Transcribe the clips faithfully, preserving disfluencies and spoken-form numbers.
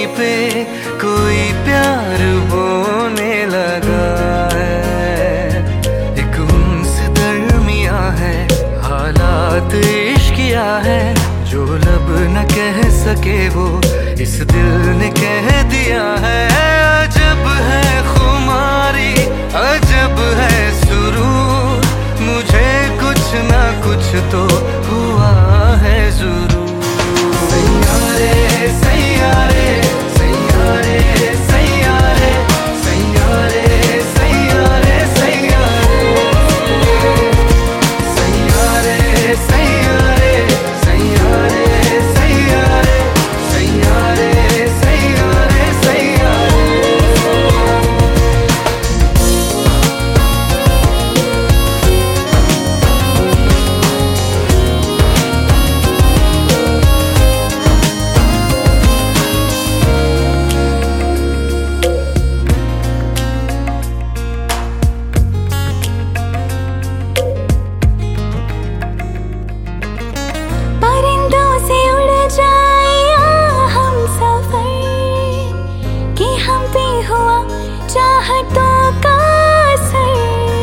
यहीं पे कोई प्यार बोने लगा है। एक उन्स दरमिया है, हालात इश्किया है, जो लब न कह सके वो इस दिल ने कह दिया है। अजब है खुमारी, अजब है सुरूर, मुझे कुछ ना कुछ तो हुआ है जरूर। सैयारे सैयारे सैयारे सैयारे सैयारे सैयारे सैयारे सैयारे सैयारे सैयारे सैयारे सैयारे सैयारे सैयारे। चाहतों का असर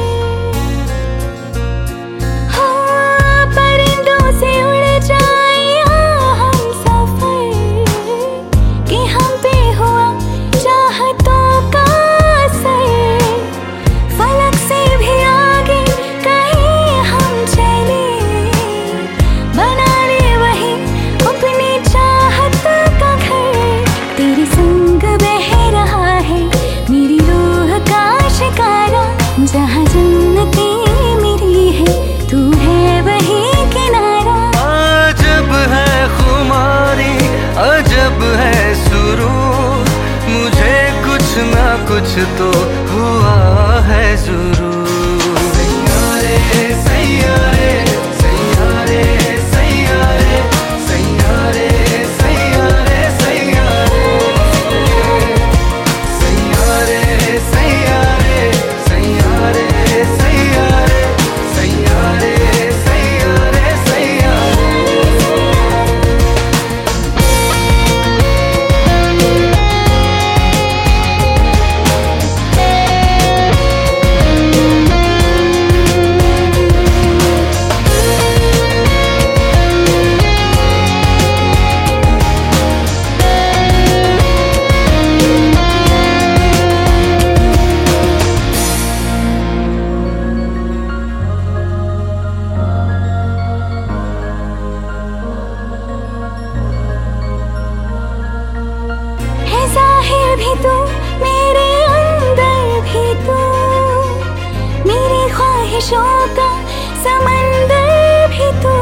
हो, परिंदों से उड़ जाए हम सफर, कि हम पे हुआ चाहतों का असर। फलक से भी आगे कहीं हम चले, बना ले वही अपनी चाहत का घर। तेरे संग बह रहा है मेरी रूह का शिकारा, जहाँ जन्नती मेरी है तू है वही किनारा। अजब है खुमारी, अजब है सुरूर, मुझे कुछ ना कुछ तो हुआ है जरूर। सैयारे सैयारे सैयारे सैयारे सैयारे सैयारे सैयारे सैयारे सैयारे सैयारे सैयारे सैयारे सैयारे सैयारे। ज़ाहिर भी तू, मेरे अंदर भी तू, मेरी ख्वाहिशों का समंदर भी तू।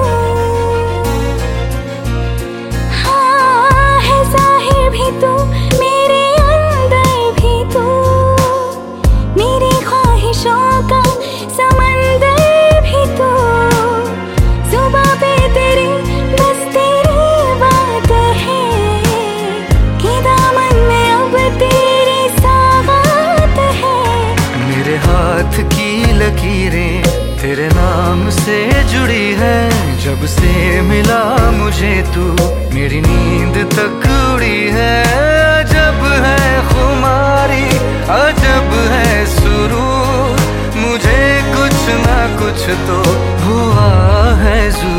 हाँ है ज़ाहिर भी तू, मेरे अंदर भी तू, मेरी ख्वाहिशों का समंदर भी तू। जुबां पे तेरी बस तेरी बात है, कि दामन में अब तेरी सावत है। मेरे हाथ की लकीरें तेरे नाम से जुड़ी है, जब से मिला मुझे तू मेरी नींद तक उड़ी है। अजब है खुमारी, अजब है सुरूर, मुझे कुछ ना कुछ तो हुआ है जरूर।